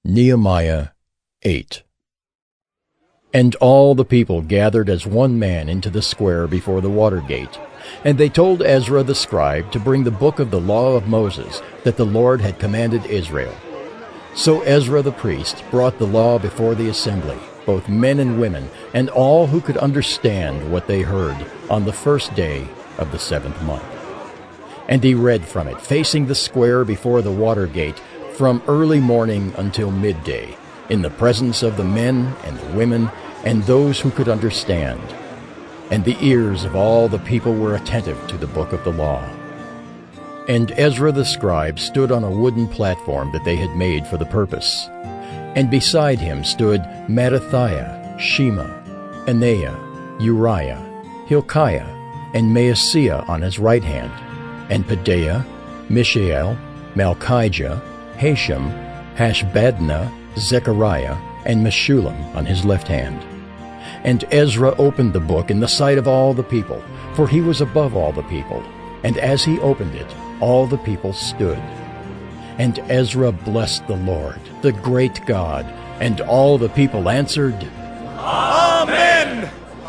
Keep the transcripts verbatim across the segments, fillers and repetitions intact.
Nehemiah eight. And all the people gathered as one man into the square before the water gate. And they told Ezra the scribe to bring the book of the law of Moses that the Lord had commanded Israel. So Ezra the priest brought the law before the assembly, both men and women, and all who could understand what they heard, on the first day of the seventh month. And he read from it, facing the square before the water gate, from early morning until midday, in the presence of the men and the women and those who could understand. And the ears of all the people were attentive to the book of the law. And Ezra the scribe stood on a wooden platform that they had made for the purpose. And beside him stood Mattithiah, Shema, Anaiah, Uriah, Hilkiah, and Maaseiah on his right hand, and Pedaiah, Mishael, Malchijah, Hashem, Hashbaddanah, Zechariah, and Meshullam on his left hand. And Ezra opened the book in the sight of all the people, for he was above all the people. And as he opened it, all the people stood. And Ezra blessed the Lord, the great God, and all the people answered, Amen!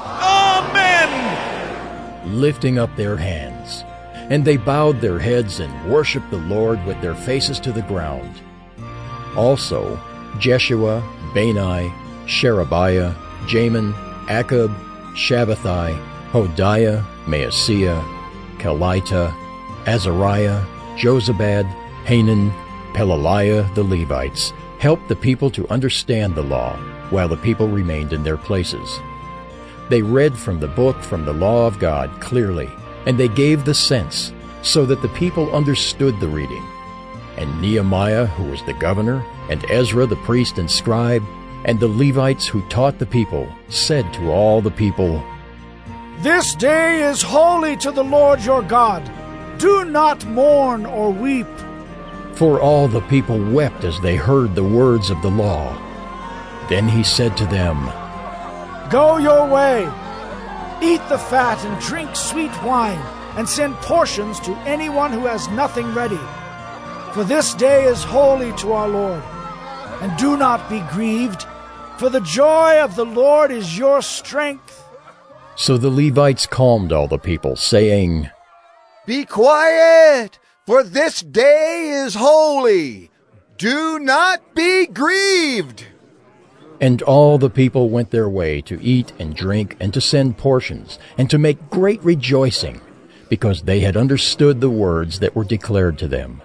Amen! Lifting up their hands. And they bowed their heads and worshipped the Lord with their faces to the ground. Also Jeshua, Bani, Sherebiah, Jamin, Akkub, Shabbathai, Hodiah, Maaseiah, Kelita, Azariah, Jozabad, Hanan, Pelaliah the Levites helped the people to understand the law, while the people remained in their places. They read from the book from the law of God clearly, and they gave the sense, so that the people understood the reading. And Nehemiah, who was the governor, and Ezra the priest and scribe, and the Levites who taught the people, said to all the people, This day is holy to the Lord your God. Do not mourn or weep. For all the people wept as they heard the words of the law. Then he said to them, Go your way. Eat the fat and drink sweet wine, and send portions to anyone who has nothing ready. For this day is holy to our Lord. And do not be grieved, for the joy of the Lord is your strength. So the Levites calmed all the people, saying, Be quiet, for this day is holy. Do not be grieved. And all the people went their way to eat and drink and to send portions and to make great rejoicing, because they had understood the words that were declared to them.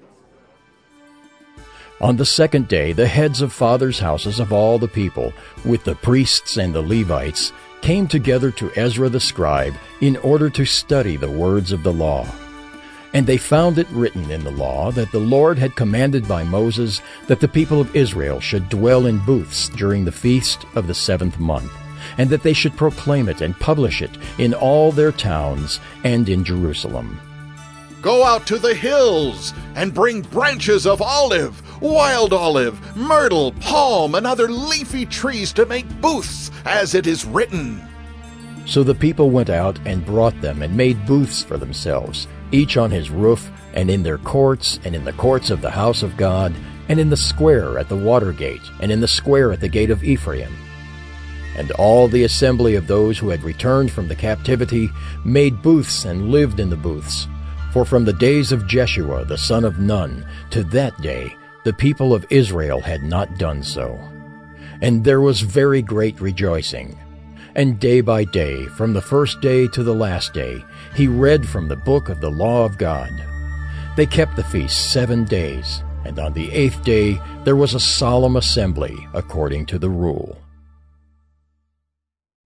On the second day, the heads of fathers' houses of all the people, with the priests and the Levites, came together to Ezra the scribe in order to study the words of the law. And they found it written in the law that the Lord had commanded by Moses that the people of Israel should dwell in booths during the feast of the seventh month, and that they should proclaim it and publish it in all their towns and in Jerusalem. Go out to the hills and bring branches of olive, wild olive, myrtle, palm, and other leafy trees to make booths, as it is written. So the people went out and brought them and made booths for themselves, each on his roof, and in their courts, and in the courts of the house of God, and in the square at the water gate, and in the square at the gate of Ephraim. And all the assembly of those who had returned from the captivity made booths and lived in the booths. For from the days of Jeshua the son of Nun to that day the people of Israel had not done so. And there was very great rejoicing. And day by day, from the first day to the last day, he read from the book of the law of God. They kept the feast seven days, and on the eighth day there was a solemn assembly according to the rule.